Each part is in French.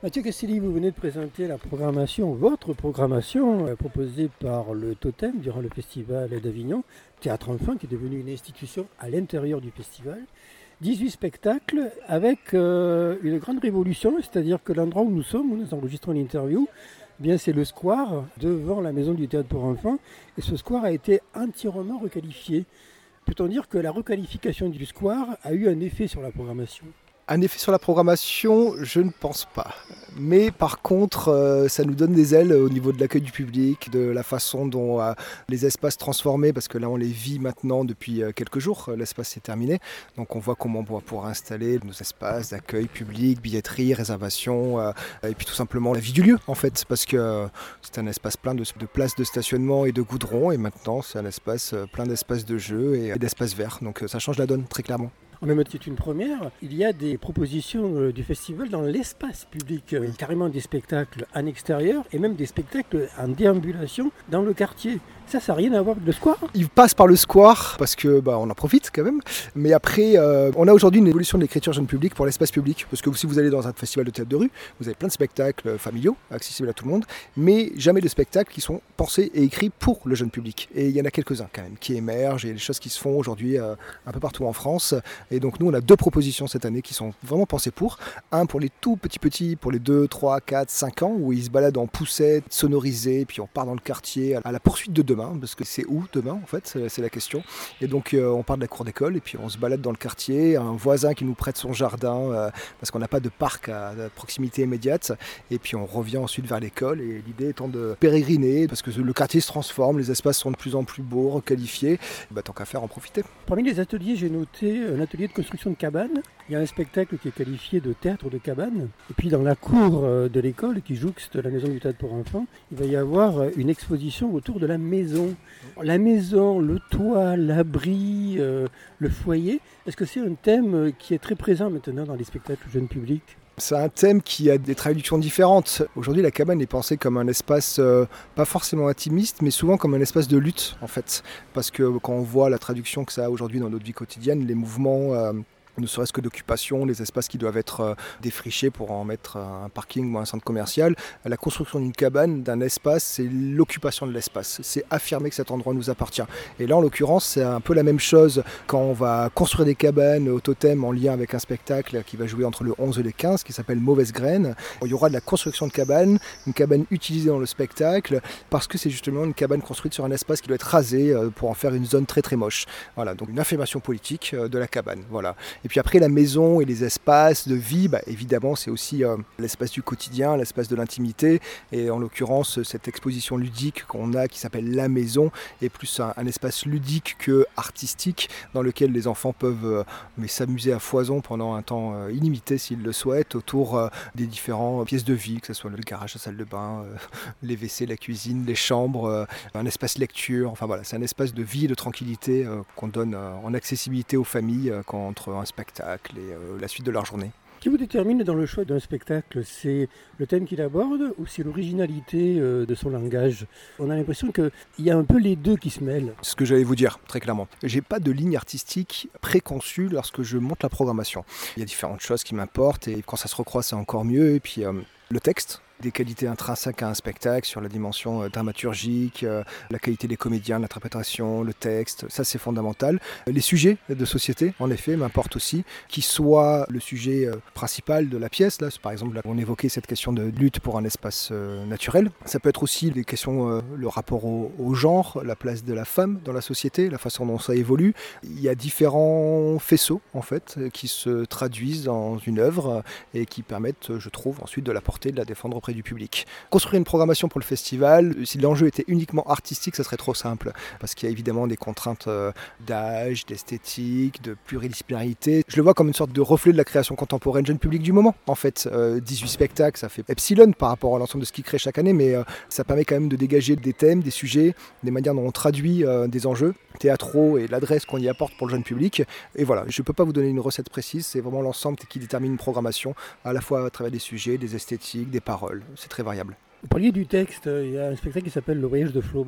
Mathieu Castelli, vous venez de présenter la programmation, votre programmation proposée par le Totem durant le festival d'Avignon, Théâtre Enfant, qui est devenu une institution à l'intérieur du festival. 18 spectacles avec une grande révolution, c'est-à-dire que l'endroit où nous sommes, où nous enregistrons l'interview, c'est le square devant la maison du théâtre pour enfants, et ce square a été entièrement requalifié. Peut-on dire que la requalification du square a eu un effet sur la programmation ? Un effet sur la programmation, je ne pense pas. Mais par contre, ça nous donne des ailes au niveau de l'accueil du public, de la façon dont les espaces transformés, parce que là on les vit maintenant depuis quelques jours, l'espace s'est terminé. Donc on voit comment on va pouvoir installer nos espaces d'accueil public, billetterie, réservation, et puis tout simplement la vie du lieu en fait, parce que c'est un espace plein de places de stationnement et de goudron, et maintenant c'est un espace plein d'espaces de jeu et d'espaces verts. Donc ça change la donne très clairement. Même c'est une première, il y a des propositions du festival dans l'espace public, carrément des spectacles en extérieur et même des spectacles en déambulation dans le quartier. Ça n'a rien à voir avec le square. Il passe par le square parce que on en profite quand même. Mais après, on a aujourd'hui une évolution de l'écriture jeune public pour l'espace public. Parce que si vous allez dans un festival de théâtre de rue, vous avez plein de spectacles familiaux, accessibles à tout le monde, mais jamais de spectacles qui sont pensés et écrits pour le jeune public. Et il y en a quelques-uns quand même qui émergent, et des choses qui se font aujourd'hui un peu partout en France. Et donc nous, on a 2 propositions cette année qui sont vraiment pensées pour. Un pour les tout petits, pour les 2, 3, 4, 5 ans, où ils se baladent en poussette, sonorisés, puis on part dans le quartier à la poursuite de demain. Parce que c'est où demain en fait, c'est la question. Et donc on part de la cour d'école et puis on se balade dans le quartier, un voisin qui nous prête son jardin parce qu'on n'a pas de parc à proximité immédiate, et puis on revient ensuite vers l'école, et l'idée étant de pérégriner parce que le quartier se transforme, les espaces sont de plus en plus beaux, requalifiés, et tant qu'à faire, en profiter. Parmi les ateliers, j'ai noté un atelier de construction de cabanes. Il y a un spectacle qui est qualifié de théâtre de cabane, et puis dans la cour de l'école qui jouxte la maison du théâtre pour enfants, il va y avoir une exposition autour de la maison. La maison, le toit, l'abri, le foyer, est-ce que c'est un thème qui est très présent maintenant dans les spectacles jeunes publics ? C'est un thème qui a des traductions différentes. Aujourd'hui, la cabane est pensée comme un espace pas forcément intimiste, mais souvent comme un espace de lutte en fait. Parce que quand on voit la traduction que ça a aujourd'hui dans notre vie quotidienne, les mouvements ne serait-ce que d'occupation, les espaces qui doivent être défrichés pour en mettre un parking ou un centre commercial. La construction d'une cabane, d'un espace, c'est l'occupation de l'espace. C'est affirmer que cet endroit nous appartient. Et là, en l'occurrence, c'est un peu la même chose quand on va construire des cabanes au Totem en lien avec un spectacle qui va jouer entre le 11 et le 15, qui s'appelle Mauvaise Graine. Il y aura de la construction de cabane, une cabane utilisée dans le spectacle, parce que c'est justement une cabane construite sur un espace qui doit être rasé pour en faire une zone très très moche. Voilà, donc une affirmation politique de la cabane. Voilà. Et puis après, la maison et les espaces de vie, évidemment, c'est aussi l'espace du quotidien, l'espace de l'intimité. Et en l'occurrence, cette exposition ludique qu'on a, qui s'appelle La Maison, est plus un espace ludique que artistique, dans lequel les enfants peuvent s'amuser à foison pendant un temps illimité, s'ils le souhaitent, autour des différentes pièces de vie, que ce soit le garage, la salle de bain, les WC, la cuisine, les chambres, un espace lecture. Enfin voilà, c'est un espace de vie et de tranquillité qu'on donne en accessibilité aux familles entre un spectacle et la suite de leur journée. Ce qui vous détermine dans le choix d'un spectacle, c'est le thème qu'il aborde ou c'est l'originalité de son langage ? On a l'impression qu'il y a un peu les deux qui se mêlent. C'est ce que j'allais vous dire, très clairement. J'ai pas de ligne artistique préconçue lorsque je monte la programmation. Il y a différentes choses qui m'importent, et quand ça se recroise, c'est encore mieux. Et puis le texte, des qualités intrinsèques à un spectacle sur la dimension dramaturgique, la qualité des comédiens, l'interprétation, le texte, ça c'est fondamental. Les sujets de société, en effet, m'importent aussi, qui soit le sujet principal de la pièce. Là, par exemple, on évoquait cette question de lutte pour un espace naturel. Ça peut être aussi des questions, le rapport au genre, la place de la femme dans la société, la façon dont ça évolue. Il y a différents faisceaux, en fait, qui se traduisent dans une œuvre et qui permettent, je trouve, ensuite de la porter, de la défendre auprès du public. Construire une programmation pour le festival, si l'enjeu était uniquement artistique, ça serait trop simple, parce qu'il y a évidemment des contraintes d'âge, d'esthétique, de pluridisciplinarité. Je le vois comme une sorte de reflet de la création contemporaine jeune public du moment. En fait, 18 spectacles, ça fait epsilon par rapport à l'ensemble de ce qui crée chaque année, mais ça permet quand même de dégager des thèmes, des sujets, des manières dont on traduit des enjeux théâtraux et l'adresse qu'on y apporte pour le jeune public. Et voilà, je ne peux pas vous donner une recette précise, c'est vraiment l'ensemble qui détermine une programmation, à la fois à travers des sujets, des esthétiques, des paroles. C'est très variable. Vous parliez du texte, il y a un spectacle qui s'appelle Le Voyage de Flaubert.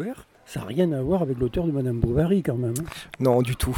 Ça n'a rien à voir avec l'auteur de Madame Bovary quand même. Non, du tout.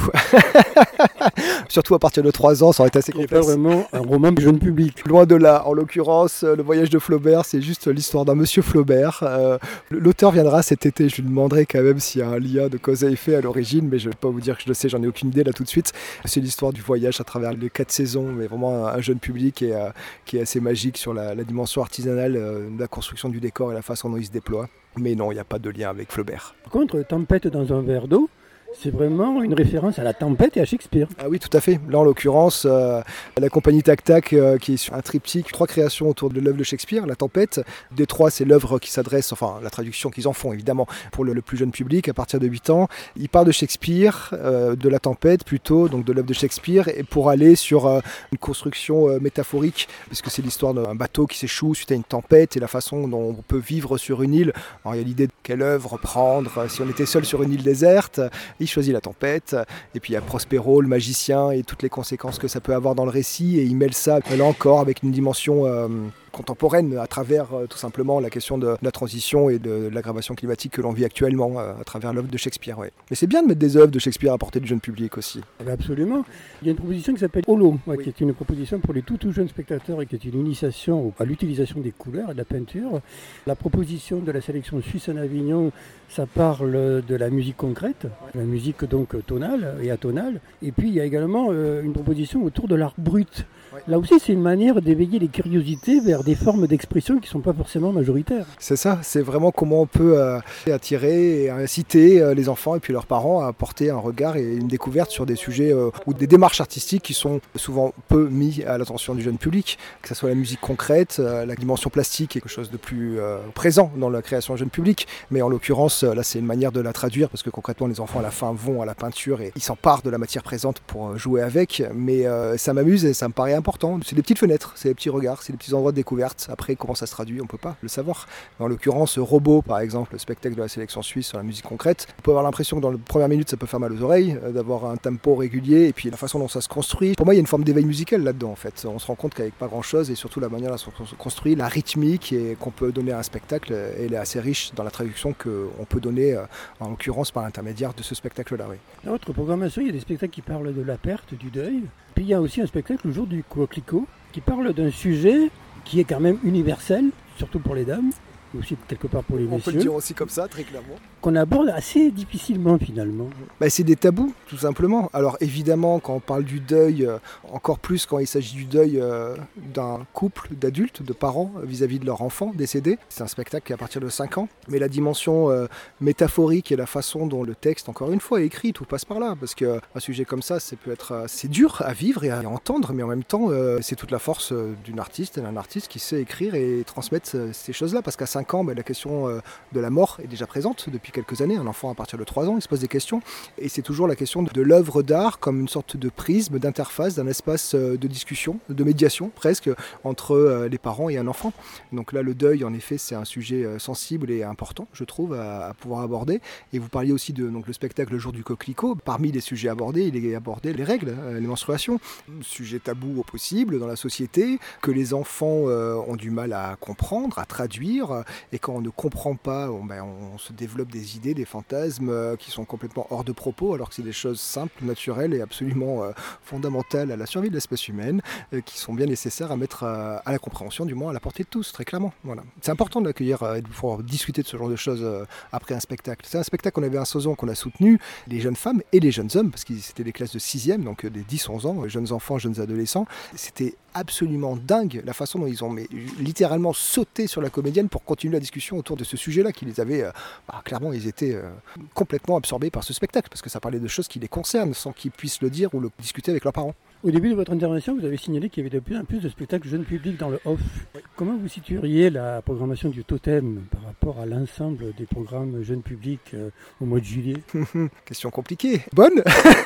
Surtout à partir de 3 ans, ça aurait été assez C'est complexe. pas vraiment un roman de jeune public. Loin de là. En l'occurrence, Le Voyage de Flaubert, c'est juste l'histoire d'un monsieur Flaubert. L'auteur viendra cet été. Je lui demanderai quand même s'il y a un lien de cause à effet à l'origine, mais je ne vais pas vous dire que je le sais, j'en ai aucune idée là tout de suite. C'est l'histoire du voyage à travers les 4 saisons, mais vraiment un jeune public qui est assez magique sur la dimension artisanale de la construction du décor et la façon dont il se déploie. Mais non, il n'y a pas de lien avec Flaubert. Par contre, Tempête dans un verre d'eau, c'est vraiment une référence à la tempête et à Shakespeare. Ah oui, tout à fait. Là, en l'occurrence, la compagnie Tac Tac, qui est sur un triptyque, 3 créations autour de l'œuvre de Shakespeare, La Tempête. Des 3, c'est l'œuvre qui s'adresse, enfin, la traduction qu'ils en font, évidemment, pour le plus jeune public, à partir de 8 ans. Ils parlent de Shakespeare, de La Tempête plutôt, donc de l'œuvre de Shakespeare, et pour aller sur une construction métaphorique, puisque c'est l'histoire d'un bateau qui s'échoue suite à une tempête, et la façon dont on peut vivre sur une île. Alors, il y a l'idée de quelle œuvre prendre si on était seul sur une île déserte. Il choisit La Tempête, et puis il y a Prospero, le magicien, et toutes les conséquences que ça peut avoir dans le récit, et il mêle ça, là encore, avec une dimension contemporaine à travers tout simplement la question de la transition et de l'aggravation climatique que l'on vit actuellement à travers l'œuvre de Shakespeare. Ouais. Mais c'est bien de mettre des œuvres de Shakespeare à portée du jeune public aussi. Absolument. Il y a une proposition qui s'appelle Holo, Oui. qui est une proposition pour les tout jeunes spectateurs et qui est une initiation à l'utilisation des couleurs et de la peinture. La proposition de la sélection suisse en Avignon, ça parle de la musique concrète, la musique donc tonale et atonale. Et puis il y a également une proposition autour de l'art brut. Oui. Là aussi, c'est une manière d'éveiller les curiosités vers des formes d'expression qui ne sont pas forcément majoritaires. C'est ça, c'est vraiment comment on peut attirer et inciter les enfants et puis leurs parents à porter un regard et une découverte sur des sujets ou des démarches artistiques qui sont souvent peu mis à l'attention du jeune public, que ce soit la musique concrète, la dimension plastique, quelque chose de plus présent dans la création jeune public, mais en l'occurrence, là c'est une manière de la traduire parce que concrètement les enfants à la fin vont à la peinture et ils s'emparent de la matière présente pour jouer avec, mais ça m'amuse et ça me paraît important. C'est des petites fenêtres, c'est des petits regards, c'est des petits endroits de découverte. Après, comment ça se traduit, on ne peut pas le savoir. En l'occurrence, Robot, par exemple, le spectacle de la sélection suisse sur la musique concrète, on peut avoir l'impression que dans les premières minutes, ça peut faire mal aux oreilles, d'avoir un tempo régulier, et puis la façon dont ça se construit. Pour moi, il y a une forme d'éveil musical là-dedans, en fait. On se rend compte qu'avec pas grand-chose, et surtout la manière dont ça se construit, la rythmique qu'on peut donner à un spectacle, elle est assez riche dans la traduction qu'on peut donner, en l'occurrence, par l'intermédiaire de ce spectacle-là. Oui. Dans votre programmation, il y a des spectacles qui parlent de la perte, du deuil. Puis il y a aussi un spectacle le jour du coquelicot qui parle d'un sujet qui est quand même universel, surtout pour les dames, mais aussi quelque part pour les On peut le messieurs, dire aussi comme ça, très clairement. qu'on aborde assez difficilement finalement. Bah, c'est des tabous, tout simplement. Alors évidemment, quand on parle du deuil, encore plus quand il s'agit du deuil d'un couple d'adultes, de parents vis-à-vis de leur enfant décédé, c'est un spectacle qui est à partir de 5 ans. Mais la dimension métaphorique et la façon dont le texte, encore une fois, est écrit, tout passe par là. Parce qu'un sujet comme ça, c'est dur à vivre et à entendre, mais en même temps, c'est toute la force d'une artiste et d'un artiste qui sait écrire et transmettre ces choses-là. Parce qu'à 5 ans, la question de la mort est déjà présente depuis quelques années. Un enfant à partir de 3 ans, il se pose des questions. Et c'est toujours la question de l'œuvre d'art comme une sorte de prisme, d'interface, d'un espace de discussion, de médiation presque, entre les parents et un enfant. Donc là, le deuil, en effet, c'est un sujet sensible et important, je trouve, à pouvoir aborder. Et vous parliez aussi de le spectacle Le jour du coquelicot. Parmi les sujets abordés, il est abordé les règles, les menstruations. Sujet tabou au possible dans la société, que les enfants ont du mal à comprendre, à traduire. Et quand on ne comprend pas, on se développe des idées, des fantasmes qui sont complètement hors de propos, alors que c'est des choses simples, naturelles et absolument fondamentales à la survie de l'espèce humaine, qui sont bien nécessaires à mettre à la compréhension, du moins à la portée de tous, très clairement. Voilà. C'est important d'accueillir et de pouvoir discuter de ce genre de choses après un spectacle. C'est un spectacle qu'on avait à Sauzon, qu'on a soutenu, les jeunes femmes et les jeunes hommes, parce que c'était des classes de 6e, donc des 10-11 ans, jeunes enfants, jeunes adolescents. C'était absolument dingue la façon dont ils ont littéralement sauté sur la comédienne pour continuer la discussion autour de ce sujet-là qui les avait, clairement ils étaient complètement absorbés par ce spectacle parce que ça parlait de choses qui les concernent sans qu'ils puissent le dire ou le discuter avec leurs parents. Au début de votre intervention, vous avez signalé qu'il y avait de plus en plus de spectacles jeunes publics dans le off. Comment vous situeriez la programmation du Totem par rapport à l'ensemble des programmes jeunes publics au mois de juillet? Question compliquée. Bonne.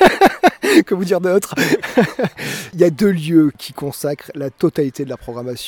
Que vous dire d'autre? Il y a 2 lieux qui consacrent la totalité de la programmation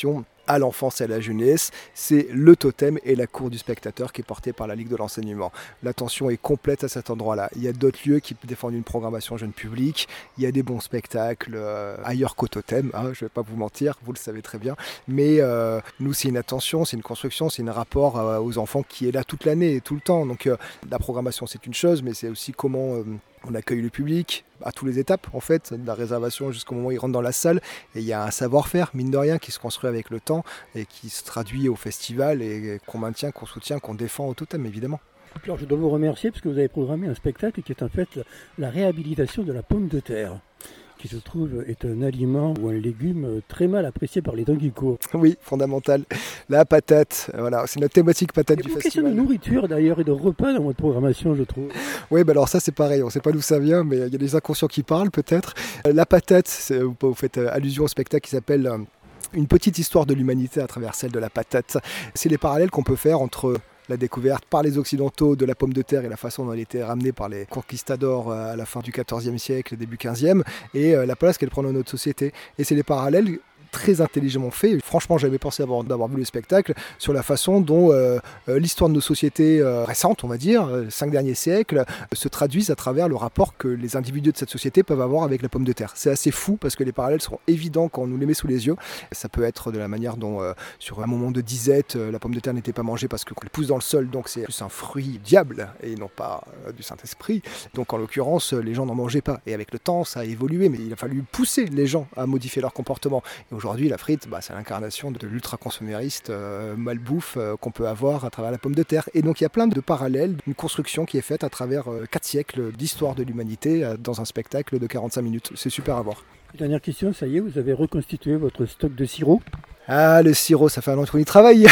à l'enfance et à la jeunesse, c'est le totem et la cour du spectateur qui est portée par la Ligue de l'enseignement. L'attention est complète à cet endroit-là. Il y a d'autres lieux qui défendent une programmation jeune public, il y a des bons spectacles ailleurs qu'au totem, hein, je ne vais pas vous mentir, vous le savez très bien, mais nous c'est une attention, c'est une construction, c'est un rapport aux enfants qui est là toute l'année et tout le temps. Donc la programmation c'est une chose, mais c'est aussi comment on accueille le public à toutes les étapes, en fait, de la réservation jusqu'au moment où ils rentrent dans la salle. Et il y a un savoir-faire, mine de rien, qui se construit avec le temps et qui se traduit au festival et qu'on maintient, qu'on soutient, qu'on défend au totem, évidemment. Alors, je dois vous remercier parce que vous avez programmé un spectacle qui est en fait la réhabilitation de la pomme de terre, qui je trouve est un aliment ou un légume très mal apprécié par les temps qui courent. Oui, fondamental. La patate, voilà, c'est notre thématique patate du festival. Question de nourriture d'ailleurs et de repas dans votre programmation, je trouve. Oui, alors ça c'est pareil, on ne sait pas d'où ça vient, mais il y a des inconscients qui parlent peut-être. La patate, vous faites allusion au spectacle qui s'appelle Une petite histoire de l'humanité à travers celle de la patate. C'est les parallèles qu'on peut faire entre la découverte par les Occidentaux de la pomme de terre et la façon dont elle était ramenée par les conquistadors à la fin du XIVe siècle, début XVe, et la place qu'elle prend dans notre société. Et c'est les parallèles très intelligemment fait. Franchement, j'avais pensé d'avoir vu le spectacle sur la façon dont l'histoire de nos sociétés récentes, on va dire, 5 derniers siècles, se traduisent à travers le rapport que les individus de cette société peuvent avoir avec la pomme de terre. C'est assez fou parce que les parallèles sont évidents quand on nous les met sous les yeux. Ça peut être de la manière dont, sur un moment de disette, la pomme de terre n'était pas mangée parce qu'elle pousse dans le sol, donc c'est plus un fruit diable et non pas du Saint-Esprit. Donc en l'occurrence, les gens n'en mangeaient pas. Et avec le temps, ça a évolué, mais il a fallu pousser les gens à modifier leur comportement. Et aujourd'hui, la frite, c'est l'incarnation de l'ultra-consumériste malbouffe qu'on peut avoir à travers la pomme de terre. Et donc il y a plein de parallèles, une construction qui est faite à travers 4 siècles d'histoire de l'humanité dans un spectacle de 45 minutes. C'est super à voir. Dernière question, ça y est, vous avez reconstitué votre stock de sirop? Ah, le sirop, ça fait un an qu'on y travaille.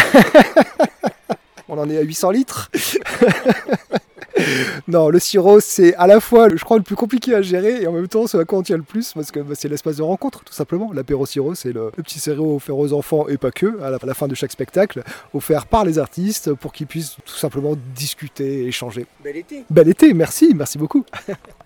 On en est à 800 litres. Non, le sirop, c'est à la fois, je crois, le plus compliqué à gérer et en même temps, c'est à quoi on tient le plus parce que c'est l'espace de rencontre, tout simplement. L'apéro sirop, c'est le petit sirop offert aux enfants et pas que, à la fin de chaque spectacle, offert par les artistes pour qu'ils puissent tout simplement discuter et échanger. Bel été. Bel été, merci beaucoup.